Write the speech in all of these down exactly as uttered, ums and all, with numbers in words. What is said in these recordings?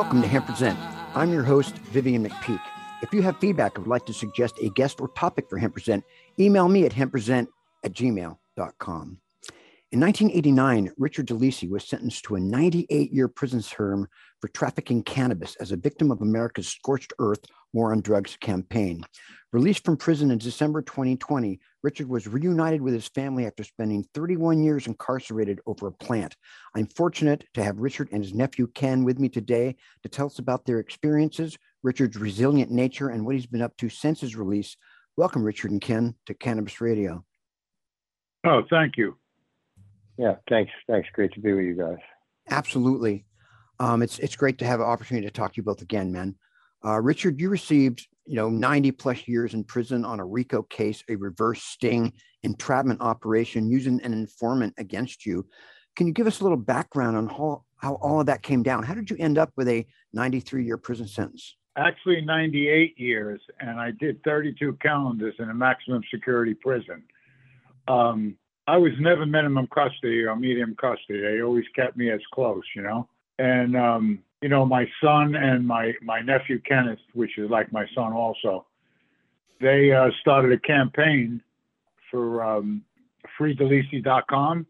Welcome to Hemp Present. I'm your host, Vivian McPeak. If you have feedback or would like to suggest a guest or topic for Hemp Present, email me at hempresent at gmail dot com. In nineteen eighty-nine, Richard DeLisi was sentenced to a ninety-eight year prison term for trafficking cannabis as a victim of America's Scorched Earth War on Drugs campaign. Released from prison in December twenty twenty, Richard was reunited with his family after spending thirty-one years incarcerated over a plant. I'm fortunate to have Richard and his nephew Ken with me today to tell us about their experiences, Richard's resilient nature, and what he's been up to since his release. Welcome, Richard and Ken, to Cannabis Radio. Oh, thank you. Yeah, thanks. Thanks. Great to be with you guys. Absolutely. Um, it's it's great to have an opportunity to talk to you both again, man. Uh, Richard, you received, you know, ninety plus years in prison on a RICO case, a reverse sting entrapment operation using an informant against you. Can you give us a little background on how, how all of that came down? How did you end up with a ninety-three year prison sentence? Actually, ninety-eight years, and I did thirty-two calendars in a maximum security prison. Um, I was never minimum custody or medium custody. They always kept me as close, you know. And, um, you know, my son and my, my nephew, Kenneth, which is like my son also, they uh, started a campaign for um, free delisi dot com.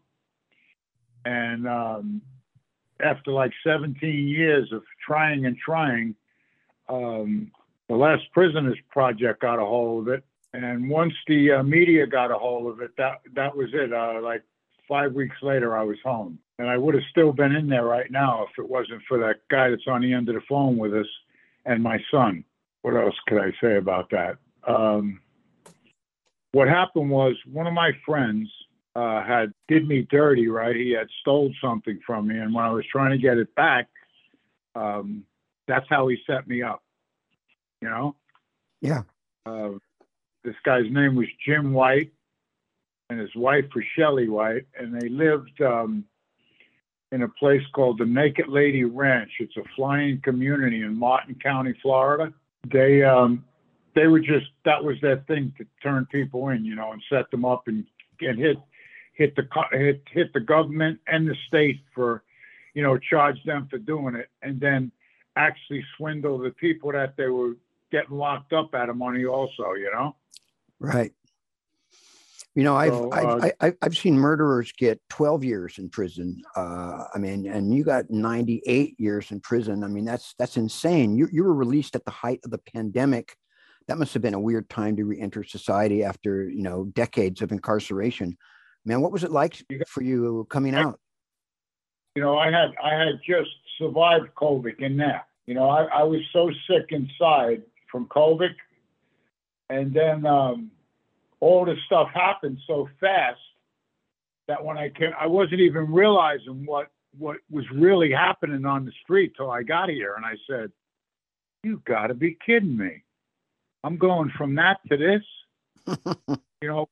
And um, after like seventeen years of trying and trying, um, the Last Prisoners Project got a hold of it. And once the uh, media got a hold of it, that that was it. Uh, like five weeks later, I was home. And I would have still been in there right now if it wasn't for that guy that's on the end of the phone with us and my son. What else could I say about that? Um, what happened was one of my friends uh, had did me dirty, right? He had stole something from me. And when I was trying to get it back, um, that's how he set me up, you know? Yeah. Uh, This guy's name was Jim White, and his wife was Shelley White, and they lived um, in a place called the Naked Lady Ranch. It's a flying community in Martin County, Florida. They um, they were just that was their thing to turn people in, you know, and set them up and, and hit hit the hit hit the government and the state for, you know, charge them for doing it, and then actually swindle the people that they were getting locked up out of money also, you know. Right. You know, I've, So, I've, uh, I've, I've seen murderers get twelve years in prison. Uh, I mean, and you got ninety-eight years in prison. I mean, that's, that's insane. You, you were released at the height of the pandemic. That must have been a weird time to re-enter society after, you know, decades of incarceration. Man, what was it like for you coming out? You know, I had, I had just survived COVID in there. You know, I, I was so sick inside from COVID. And then um, all this stuff happened so fast that when I came, I wasn't even realizing what, what was really happening on the street till I got here. And I said, you got to be kidding me. I'm going from that to this. You know,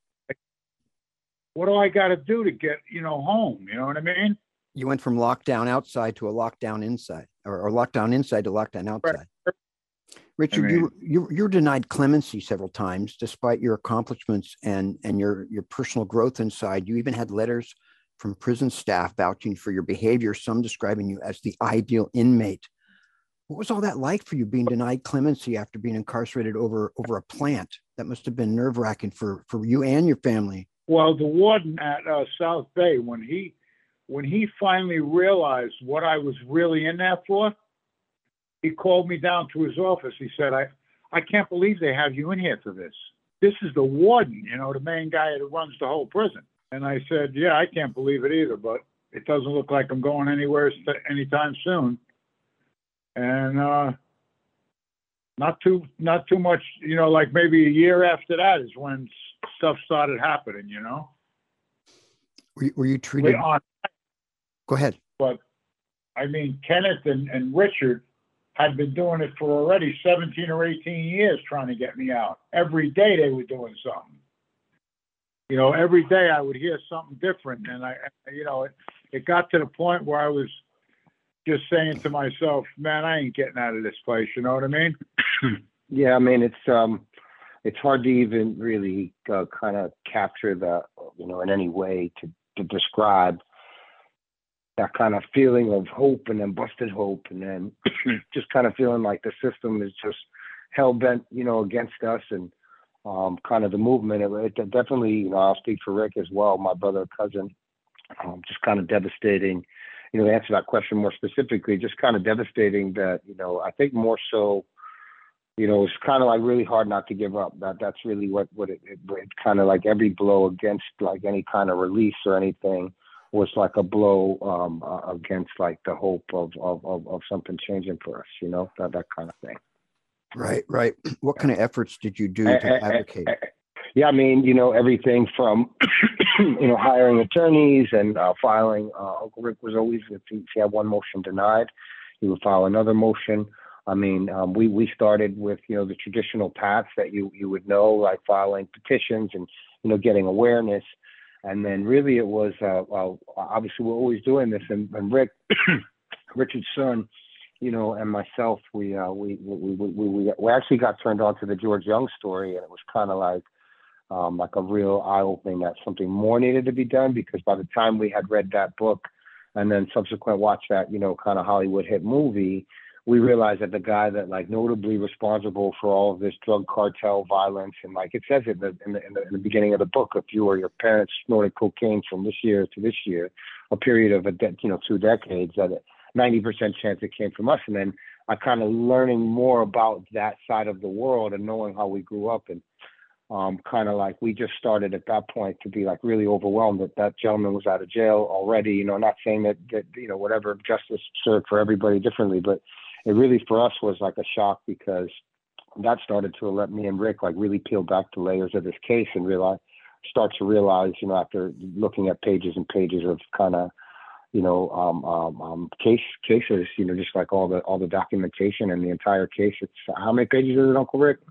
what do I got to do to get, you know, home? You know what I mean? You went from lockdown outside to a lockdown inside, or, or lockdown inside to lockdown outside. Right. Richard, I mean, you, you you're denied clemency several times, despite your accomplishments and, and your, your personal growth inside. You even had letters from prison staff vouching for your behavior, some describing you as the ideal inmate. What was all that like for you, being denied clemency after being incarcerated over, over a plant? That must have been nerve-wracking for, for you and your family. Well, the warden at uh, South Bay, when he when he finally realized what I was really in there for, he called me down to his office. He said, I, I can't believe they have you in here for this. This is the warden, you know, the main guy that runs the whole prison. And I said, yeah, I can't believe it either, but it doesn't look like I'm going anywhere anytime soon. And uh, not too not too much, you know, like maybe a year after that is when stuff started happening, you know. Were you, were you treated? On, Go ahead. But, I mean, Kenneth and, and Richard had been doing it for already seventeen or eighteen years trying to get me out. Every day they were doing something. You know, every day I would hear something different. And, I, you know, it, it got to the point where I was just saying to myself, man, I ain't getting out of this place. You know what I mean? Yeah, I mean, it's um, it's hard to even really uh, kind of capture that, you know, in any way to, to describe that kind of feeling of hope and then busted hope, and then just kind of feeling like the system is just hell bent, you know, against us, and um, kind of the movement. It, it definitely, you know, I'll speak for Rick as well, my brother, cousin, um, just kind of devastating. You know, to answer that question more specifically, just kind of devastating that, you know, I think more so, you know, it's kind of like really hard not to give up. That that's really what, what it, it, it kind of like every blow against like any kind of release or anything was like a blow um, uh, against like the hope of, of, of, of something changing for us, you know, that, that kind of thing. Right, right. What kind of efforts did you do to Uh, uh, advocate? uh, Yeah, I mean, you know, everything from, you know, hiring attorneys and uh, filing. Uh, Uncle Rick was always, if he, if he had one motion denied, he would file another motion. I mean, um, we, we started with, you know, the traditional paths that you, you would know, like filing petitions and, you know, getting awareness. And then really it was, uh, well, obviously we're always doing this. And, and Rick, Richard's son, you know, and myself, we, uh, we, we, we, we, we, we actually got turned on to the George Young story, and it was kind of like, Um, like a real eye-opening that something more needed to be done, because by the time we had read that book and then subsequent watch that, you know, kind of Hollywood hit movie, we realized that the guy that like notably responsible for all of this drug cartel violence, and like it says it in the, in the, in the, in the beginning of the book, if you or your parents snorted cocaine from this year to this year, a period of a de- you know, two decades, that ninety percent chance it came from us. And then I kind of learning more about that side of the world and knowing how we grew up, and Um, kind of like we just started at that point to be like really overwhelmed that that gentleman was out of jail already. You know, not saying that, that you know, whatever, justice served for everybody differently, but it really for us was like a shock, because that started to let me and Rick like really peel back the layers of this case and realize, start to realize, you know, after looking at pages and pages of kind of, you know, um, um, um, case cases, you know, just like all the all the documentation and the entire case. It's how many pages is it, Uncle Rick?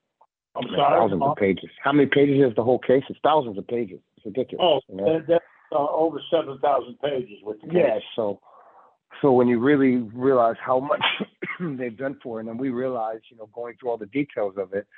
I'm sorry. Thousands of pages. How many pages is the whole case? It's thousands of pages. It's ridiculous. Oh, you know? that's uh, over seven thousand pages with the case. Yeah. So, so when you really realize how much they've done for, it, and then we realized, you know, going through all the details of it,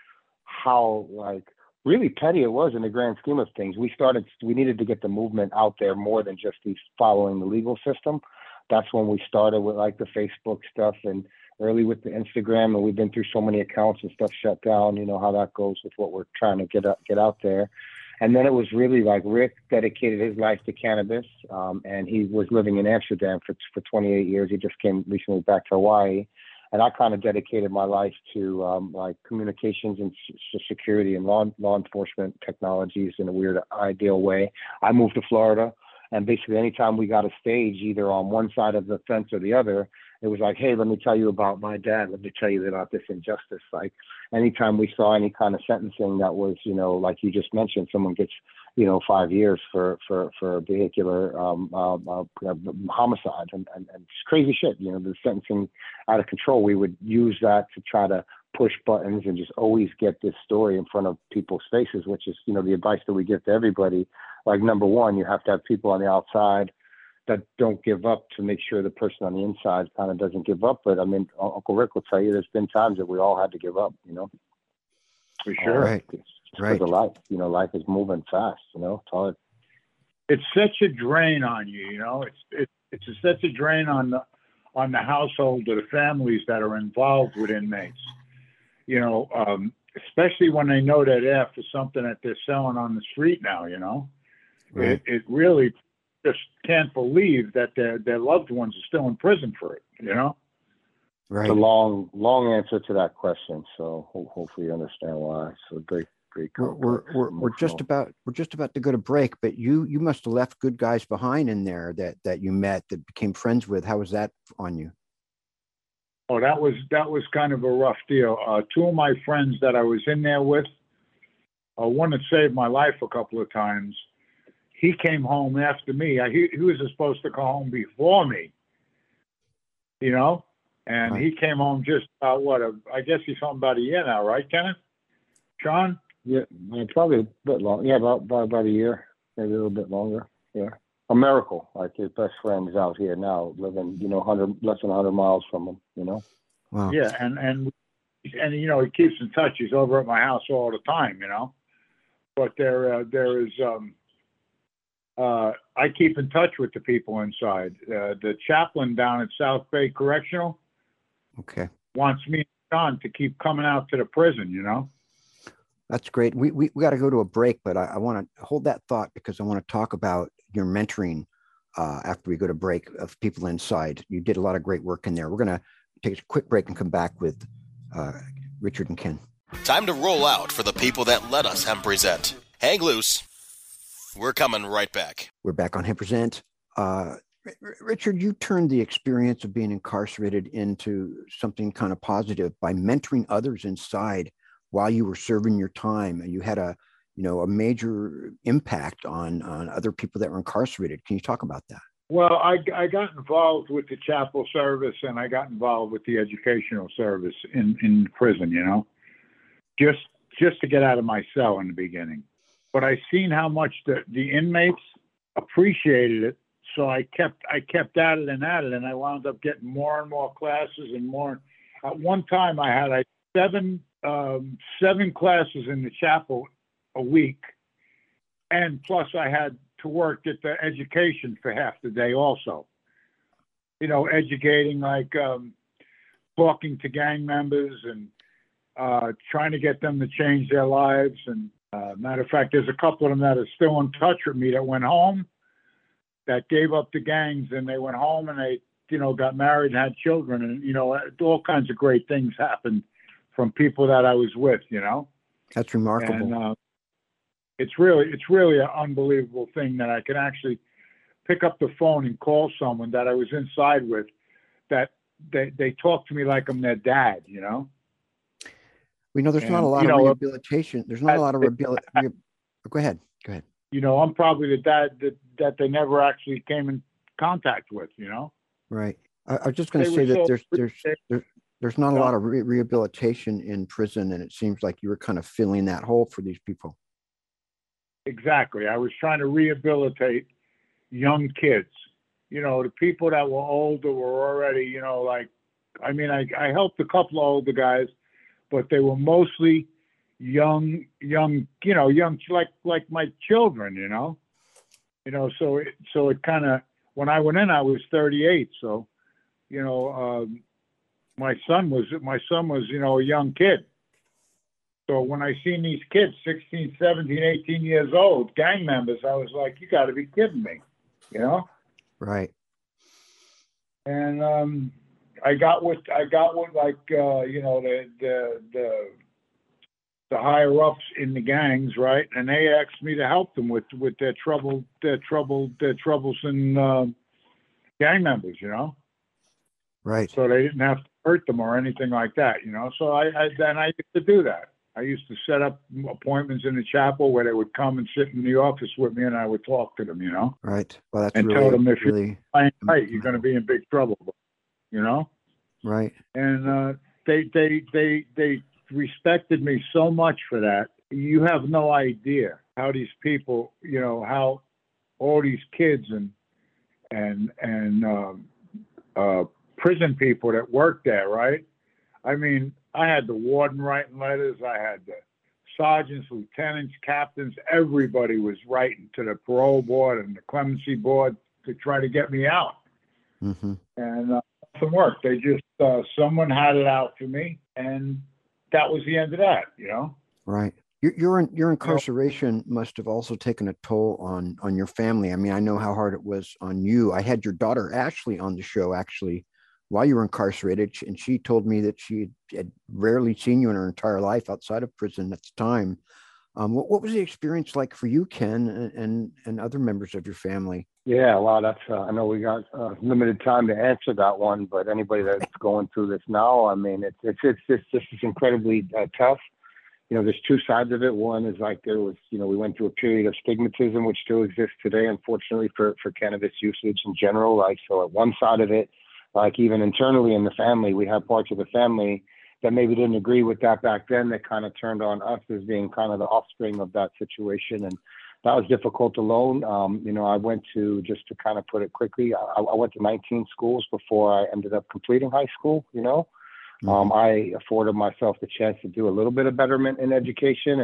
how like really petty it was in the grand scheme of things. We started. We needed to get the movement out there more than just these following the legal system. That's when we started with like the Facebook stuff, and early with the Instagram, and we've been through so many accounts and stuff shut down, you know how that goes with what we're trying to get up, get out there. And then it was really like Rick dedicated his life to cannabis, um, and he was living in Amsterdam for for twenty-eight years. He just came recently back to Hawaii, and I kind of dedicated my life to um, like communications and s- security and law law enforcement technologies in a weird ideal way. I moved to Florida, and basically anytime we got a stage, either on one side of the fence or the other, it was like, hey, let me tell you about my dad. Let me tell you about this injustice. Like anytime we saw any kind of sentencing that was, you know, like you just mentioned, someone gets, you know, five years for for for vehicular um, uh, uh, homicide and, and, and just crazy shit. You know, the sentencing out of control. We would use that to try to push buttons and just always get this story in front of people's faces, which is, you know, the advice that we give to everybody. Like number one, you have to have people on the outside that don't give up to make sure the person on the inside kind of doesn't give up. But I mean, Uncle Rick will tell you, there's been times that we all had to give up, you know. For sure. Right. It's just Right. because of life, you know, life is moving fast, you know, it's hard. It's such a drain on you, you know. It's it, it's a, such a drain on the on the household or the families that are involved with inmates. You know, um, especially when they know that after something that they're selling on the street now, you know. Right. It, it really just can't believe that their their loved ones are still in prison for it, you know? Right. It's a long, long answer to that question. So ho- hopefully you understand why. So great, great. We're, we're, we're, we're just about we're just about to go to break, but you you must have left good guys behind in there that that you met, that became friends with. How was that on you? Oh, that was that was kind of a rough deal. Uh, two of my friends that I was in there with, uh, one that saved my life a couple of times. He came home after me. I, he, he was supposed to come home before me, you know, and Right. he came home just about what? A, I guess he's home about a year now, right, Kenneth? Sean? Yeah, probably a bit long. Yeah, about, about about a year, maybe a little bit longer. Yeah, a miracle. Like his best friend is out here now, living, you know, hundred less than hundred miles from him. You know. Wow. Yeah, and and and you know he keeps in touch. He's over at my house all the time, you know. But there uh, there is um, uh, I keep in touch with the people inside. Uh, the chaplain down at South Bay Correctional Okay. wants me and John to keep coming out to the prison, you know? That's great. We we, we got to go to a break, but I, I want to hold that thought because I want to talk about your mentoring uh, after we go to break of people inside. You did a lot of great work in there. We're going to take a quick break and come back with uh, Richard and Ken. Time to roll out for the people that let us Hemp Present. Hang loose. We're coming right back. We're back on Hemp Present. Uh, R- Richard, you turned the experience of being incarcerated into something kind of positive by mentoring others inside while you were serving your time, and you had a, you know, a major impact on on other people that were incarcerated. Can you talk about that? Well, I, I got involved with the chapel service, and I got involved with the educational service in, in prison, you know, just just to get out of my cell in the beginning. But I seen how much the, the inmates appreciated it, so I kept I kept at it and at it, and I wound up getting more and more classes and more. At one time, I had like seven um, seven classes in the chapel a week, and plus I had to work at the education for half the day also. You know, educating, like um, talking to gang members and uh, trying to get them to change their lives. And uh, matter of fact, there's a couple of them that are still in touch with me that went home, that gave up the gangs, and they went home and they, you know, got married and had children, and, you know, all kinds of great things happened from people that I was with, you know. That's remarkable. And, uh, it's really, it's really an unbelievable thing that I can actually pick up the phone and call someone that I was inside with, that they, they talk to me like I'm their dad, you know? We know there's and, not a lot you of know, rehabilitation. There's not a lot of rehabilitation. Go ahead. Go ahead. You know, I'm probably the dad that, that they never actually came in contact with, you know? Right. I, I was just going to They say were that so there's, there's, appreciative. there's, there's not a No. lot of re- rehabilitation in prison, and it seems like you were kind of filling that hole for these people. Exactly. I was trying to rehabilitate young kids. You know, the people that were older were already, you know, like, I mean, I, I helped a couple of older guys, but they were mostly young, young, you know, young, like, like my children, you know, you know, so it, so it kind of, when I went in, I was thirty-eight. So, you know, um, my son was, my son was, you know, a young kid. So when I seen these kids, sixteen, seventeen, eighteen years old, gang members, I was like, you got to be kidding me, you know? Right. And um, I got with, I got with like, uh, you know, the, the, the, the higher ups in the gangs, right? And they asked me to help them with, with their trouble, their trouble, their troublesome uh, gang members, you know? Right. So they didn't have to hurt them or anything like that, you know? So I, I then I used to do that. I used to set up appointments in the chapel where they would come and sit in the office with me, and I would talk to them, you know? Right. Well, that's And really, tell them if really you're playing right, you're going to be in big trouble, you know? right. And uh, they, they, they, they respected me so much for that. You have no idea how these people, you know, how all these kids and, and, and um, uh, prison people that work there, right? I mean, I had the warden writing letters. I had the sergeants, lieutenants, captains. Everybody was writing to the parole board and the clemency board to try to get me out. Mm-hmm. And uh, nothing worked. They just, uh, someone had it out for me, and that was the end of that, you know? Right. Your your your incarceration must have also taken a toll on on your family. I mean, I know how hard it was on you. I had your daughter Ashley on the show actually while you were incarcerated, and she told me that she had rarely seen you in her entire life outside of prison at the time. Um, what, what was the experience like for you, Ken, and, and and other members of your family? Yeah, well, that's, uh, I know we got uh, limited time to answer that one, but anybody that's going through this now, I mean, it's, it's, it's, it's just it's incredibly uh, tough. You know, there's two sides of it. One is like there was, you know, we went through a period of stigmatism, which still exists today, unfortunately, for, for cannabis usage in general. Like, so at one side of it, like even internally in the family, we have parts of the family that maybe didn't agree with that back then, that kind of turned on us as being kind of the offspring of that situation. And that was difficult alone. Um, you know, I went to, just to kind of put it quickly, I, I went to nineteen schools before I ended up completing high school, you know. Mm-hmm. Um, I afforded myself the chance to do a little bit of betterment in education. And,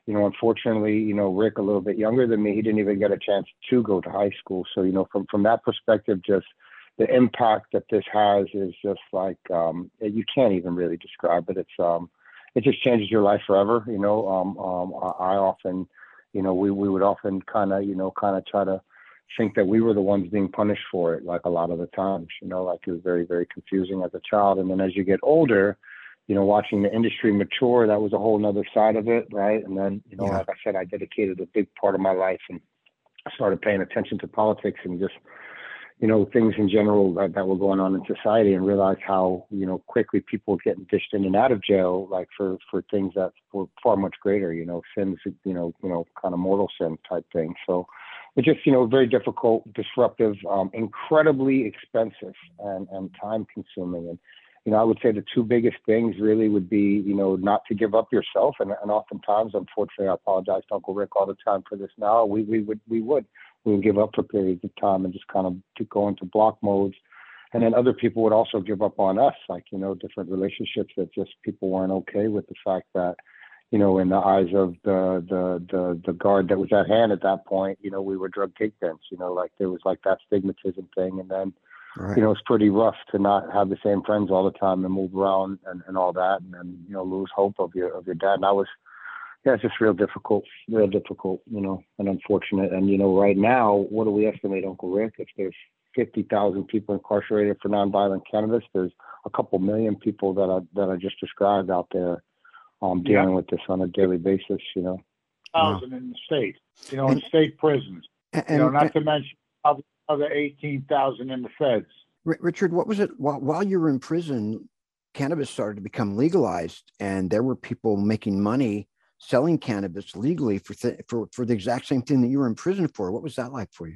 You know, unfortunately, you know, Rick, a little bit younger than me, he didn't even get a chance to go to high school. So, you know, from, from that perspective, just the impact that this has is just like, um, you can't even really describe it. It's, um, it just changes your life forever. You know, um, um, I, I often, you know, we, we would often kind of, you know, kind of try to think that we were the ones being punished for it, like a lot of the times, you know, like it was very, very confusing as a child. And then as you get older, you know, watching the industry mature, that was a whole nother side of it, right? And then, you know, yeah. like I said, I dedicated a big part of my life and started paying attention to politics and just, you know, things in general that, that were going on in society, and realized how, you know, quickly people were getting dished in and out of jail, like for, for things that were far much greater, you know, sins, you know, you know, kind of mortal sin type thing. So it's just, you know, very difficult, disruptive, um, incredibly expensive and, and time consuming. And, you know, I would say the two biggest things really would be, you know, not to give up yourself. And, and oftentimes, unfortunately, I apologize to Uncle Rick all the time for this now. We, we would, we would, we would give up for periods of time and just kind of to go into block modes. And then other people would also give up on us, like, you know, different relationships that just people weren't okay with the fact that, you know, in the eyes of the, the, the, the guard that was at hand at that point, you know, we were drug kingpins, you know, like there was like that stigmatism thing. And then, right. you know, it's pretty rough to not have the same friends all the time and move around and, and all that. And then, you know, lose hope of your, of your dad. And I was, yeah, it's just real difficult, real difficult, you know, and unfortunate. And, you know, right now, what do we estimate, Uncle Rick? If there's fifty thousand people incarcerated for nonviolent cannabis, there's a couple million people that I, that I just described out there um, dealing yeah. with this on a daily basis, you know. Thousand wow. in the state, you know, in state prisons, and, you know, not and, to mention other eighteen thousand in the feds. Richard, what was it while, while you were in prison, cannabis started to become legalized, and there were people making money selling cannabis legally for th- for for the exact same thing that you were in prison for. What was that like for you?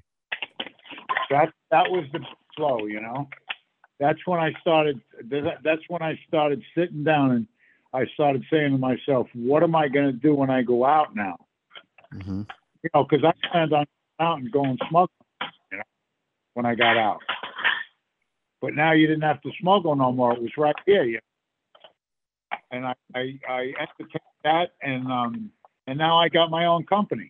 That that was the flow, you know. That's when I started. That's when I started sitting down and I started saying to myself, "What am I going to do when I go out now?" Mm-hmm. You know, because I planned on out and going smuggling, you know, when I got out. But now you didn't have to smuggle no more. It was right here, you know? And I I, I entertained that, and um and now I got my own company.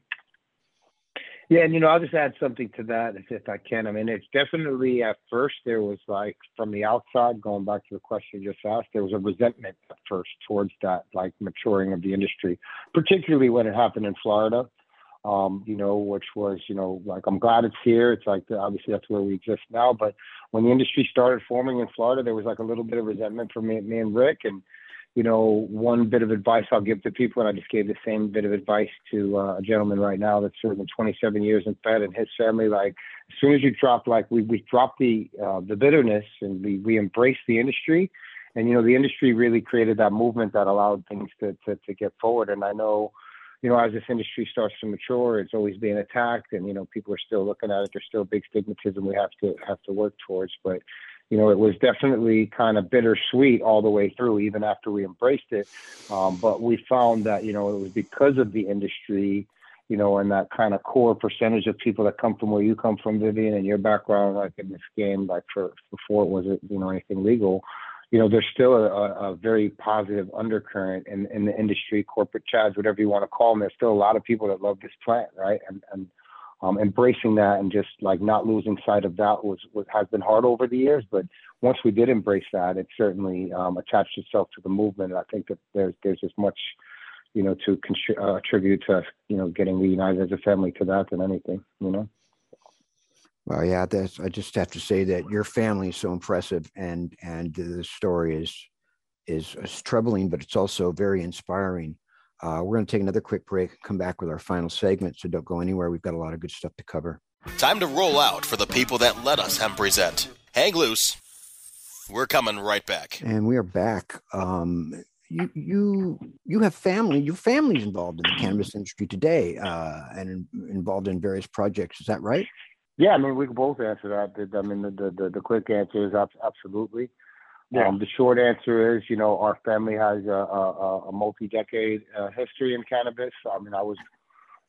Yeah, and you know, I'll just add something to that if, if I can. I mean, it's definitely at first there was like from the outside, going back to the question you just asked, there was a resentment at first towards that like maturing of the industry, particularly when it happened in Florida. Um, you know, which was, you know, like I'm glad it's here. It's like obviously that's where we exist now. But when the industry started forming in Florida, there was like a little bit of resentment from me, me and Rick. And you know, one bit of advice I'll give to people, and I just gave the same bit of advice to uh, a gentleman right now that's serving twenty-seven years in Fed and his family. Like, as soon as you drop, like we we dropped the uh, the bitterness and we we embraced the industry, and you know, the industry really created that movement that allowed things to to, to get forward. And I know, you know, as this industry starts to mature, it's always being attacked, and you know, people are still looking at it. There's still big stigmatism we have to have to work towards, but. You know, it was definitely kind of bittersweet all the way through, even after we embraced it. Um, but we found that, you know, it was because of the industry, you know, and that kind of core percentage of people that come from where you come from, Vivian, and your background, like in this game, like for before it wasn't, you know, anything legal. You know, there's still a, a very positive undercurrent in, in the industry, corporate chads, whatever you want to call them. There's still a lot of people that love this plant, right? And and Um, embracing that and just like not losing sight of that was, was has been hard over the years. But once we did embrace that, it certainly um, attached itself to the movement. And I think that there's there's as much, you know, to contri- uh, attribute to, you know, getting reunited as a family to that than anything, you know. Well, yeah, that's, I just have to say that your family is so impressive, and and the story is is, is troubling, but it's also very inspiring. Uh, we're going to take another quick break and come back with our final segment, so don't go anywhere. We've got a lot of good stuff to cover. Time to roll out for the people that let us hemp present. Hang loose. We're coming right back. And we are back. Um, you you you have family. Your family's involved in the cannabis industry today, uh, and in, involved in various projects. Is that right? Yeah, I mean, we can both answer that. I mean, the the, the quick answer is absolutely. Yeah. Um, the short answer is, you know, our family has a, a, a multi-decade uh, history in cannabis. I mean, I was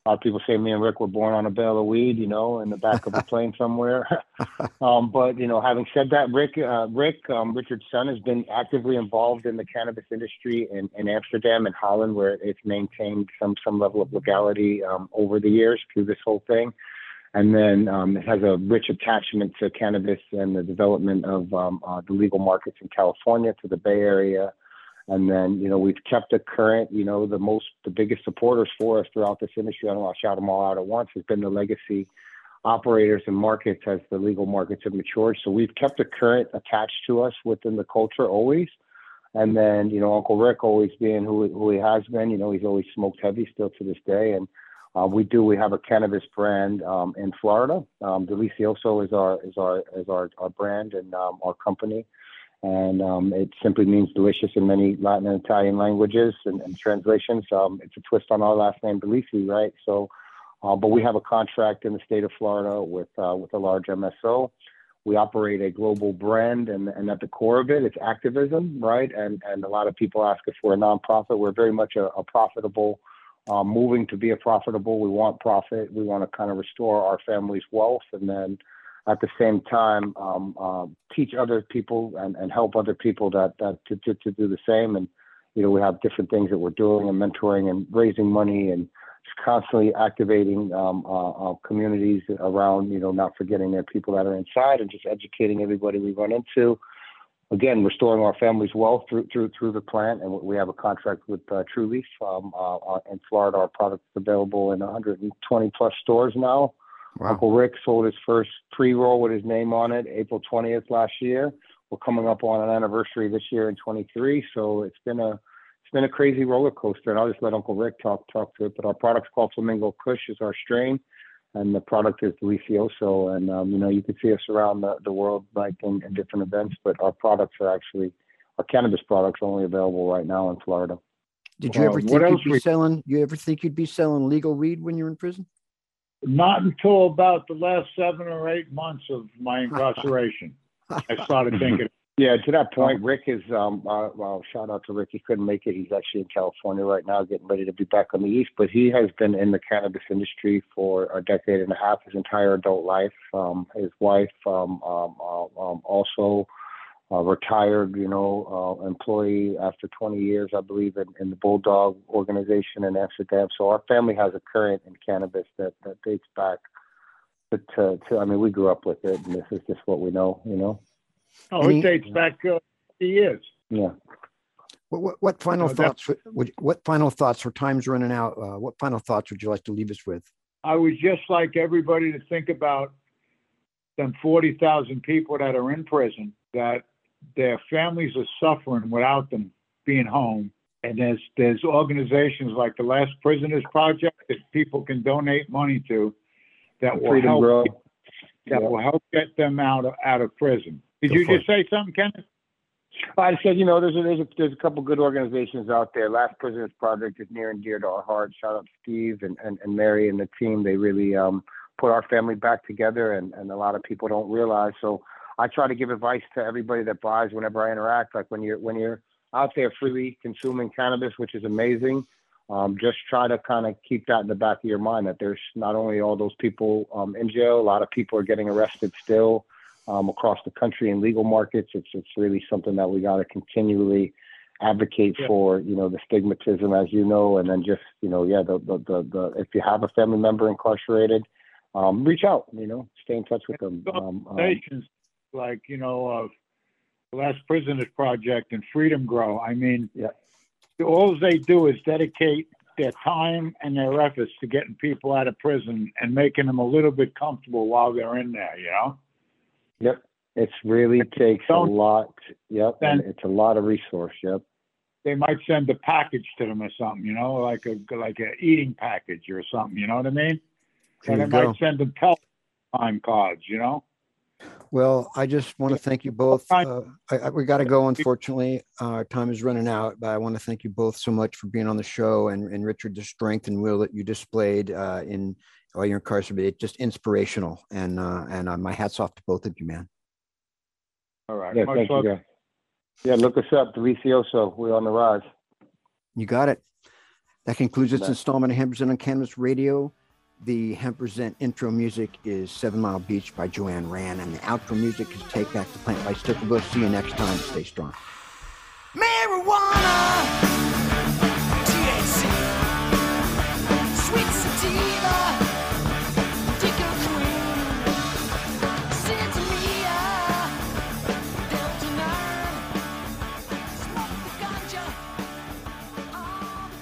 A lot of people say me and Rick were born on a bale of weed, you know, in the back of a plane somewhere. um, but, you know, having said that, Rick, uh, Rick, um, Richard's son has been actively involved in the cannabis industry in, in Amsterdam and Holland, where it's maintained some, some level of legality um, over the years through this whole thing. And then um, it has a rich attachment to cannabis and the development of um, uh, the legal markets in California, to the Bay Area. And then, you know, we've kept it current. You know, the most, the biggest supporters for us throughout this industry, I don't want to shout them all out at once, has been the legacy operators and markets as the legal markets have matured. So we've kept it current, attached to us within the culture always. And then, you know, Uncle Rick always being who, who he has been, you know, he's always smoked heavy still to this day. And uh, we do, we have a cannabis brand um, in Florida. Um, Delicioso is our, is our, is our, our brand and um, our company. And um, it simply means delicious in many Latin and Italian languages and, and translations. Um, it's a twist on our last name, Delici, right? So, uh, but we have a contract in the state of Florida with uh, with a large M S O. We operate a global brand, and, and at the core of it, it's activism, right? And and a lot of people ask if we're a nonprofit. We're very much a, a profitable, uh, moving to be a profitable. We want profit. We want to kind of restore our family's wealth, and then at the same time, um, uh, teach other people and, and help other people that, that to, to, to do the same. And, you know, we have different things that we're doing and mentoring and raising money and just constantly activating um, uh, uh, communities around, you know, not forgetting their people that are inside and just educating everybody we run into. Again, restoring our family's wealth through through through the plant. And we have a contract with uh, Trulieve um, uh, in Florida. Our product's available in one hundred twenty plus stores now. Wow. Uncle Rick sold his first pre-roll with his name on it April twentieth last year. We're coming up on an anniversary this year in twenty-three, so it's been a it's been a crazy roller coaster. And I'll just let Uncle Rick talk talk to it. But our product's called Flamingo Kush is our strain, and the product is Delicioso. And um, you know, you can see us around the, the world like in, in different events. But our products are actually our cannabis products are only available right now in Florida. Did you ever uh, think you'd be we... selling? You ever think you'd be selling legal weed when you're in prison? Not until about the last seven or eight months of my incarceration, I started thinking. Yeah, to that point, Rick is, um, uh, well, shout out to Rick. He couldn't make it. He's actually in California right now, getting ready to be back on the East. But he has been in the cannabis industry for a decade and a half, his entire adult life. Um, his wife um, um, uh, um, also uh, retired, you know, uh, employee after twenty years, I believe, in, in the Bulldog organization in Amsterdam. So our family has a current in cannabis that, that dates back to, to, to, I mean, we grew up with it, and this is just what we know, you know. Oh, it dates back uh, years. Yeah. What, what, what final no, thoughts? Would, what final thoughts? For time's running out. Uh, what final thoughts would you like to leave us with? I would just like everybody to think about them forty thousand people that are in prison, that their families are suffering without them being home. And there's there's organizations like the Last Prisoners Project that people can donate money to that will help grow. that yeah. will help get them out of out of prison. Did Go you just it. say something, Kenneth? I said, you know, there's a, there's a there's a couple good organizations out there. Last Prisoners Project is near and dear to our hearts. Shout out to Steve and, and, and Mary and the team. They really um, put our family back together, and, and a lot of people don't realize. So I try to give advice to everybody that buys whenever I interact. Like when you're when you're out there freely consuming cannabis, which is amazing, um, just try to kind of keep that in the back of your mind that there's not only all those people um, in jail, a lot of people are getting arrested still um, across the country in legal markets. It's it's really something that we got to continually advocate yeah. for. You know, the stigmatism, as you know, and then just you know, yeah, the the the, the if you have a family member incarcerated, um, reach out. You know, stay in touch with them. Um, um, like, you know, uh, the Last Prisoners Project and Freedom Grow. I mean, yeah. all they do is dedicate their time and their efforts to getting people out of prison and making them a little bit comfortable while they're in there, you know? Yep. It's really takes a lot. Yep. And it's a lot of resource. Yep. They might send a package to them or something, you know, like a like a eating package or something, you know what I mean? So they might send them time cards, you know? Well, I just want to thank you both. Uh, I, I, we got to go, unfortunately. Uh, our time is running out, but I want to thank you both so much for being on the show, and, and Richard, the strength and will that you displayed uh, in while you're incarcerated. It's just inspirational, and uh, and uh, my hat's off to both of you, man. All right. Yeah, thank you, guys. Yeah, look us up, Delicioso. We're on the rise. You got it. That concludes its Bye. installment of Hemp Present on Cannabis Radio. The Hemp Present intro music is Seven Mile Beach by Joanne Rand, and the outro music is Take Back the Plant by Stickerbush. See you next time. Stay strong. Marijuana, T H C, sweet sativa, Dicker Queen, Santeria, Delta nine, smoke the ganja all the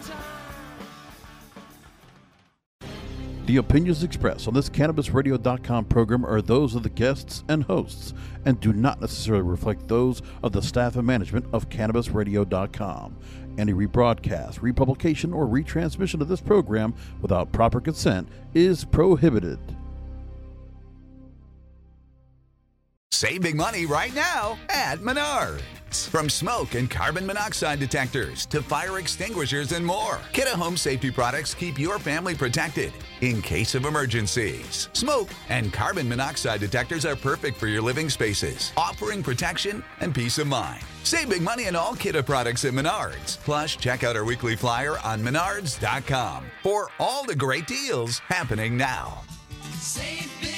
time. The opinions expressed on this Cannabis Radio dot com program are those of the guests and hosts and do not necessarily reflect those of the staff and management of Cannabis Radio dot com. Any rebroadcast, republication, or retransmission of this program without proper consent is prohibited. Save big money right now at Menards. From smoke and carbon monoxide detectors to fire extinguishers and more, Kidde Home Safety products keep your family protected in case of emergencies. Smoke and carbon monoxide detectors are perfect for your living spaces, offering protection and peace of mind. Save big money on all Kidde products at Menards. Plus, check out our weekly flyer on Menards dot com for all the great deals happening now. Save big.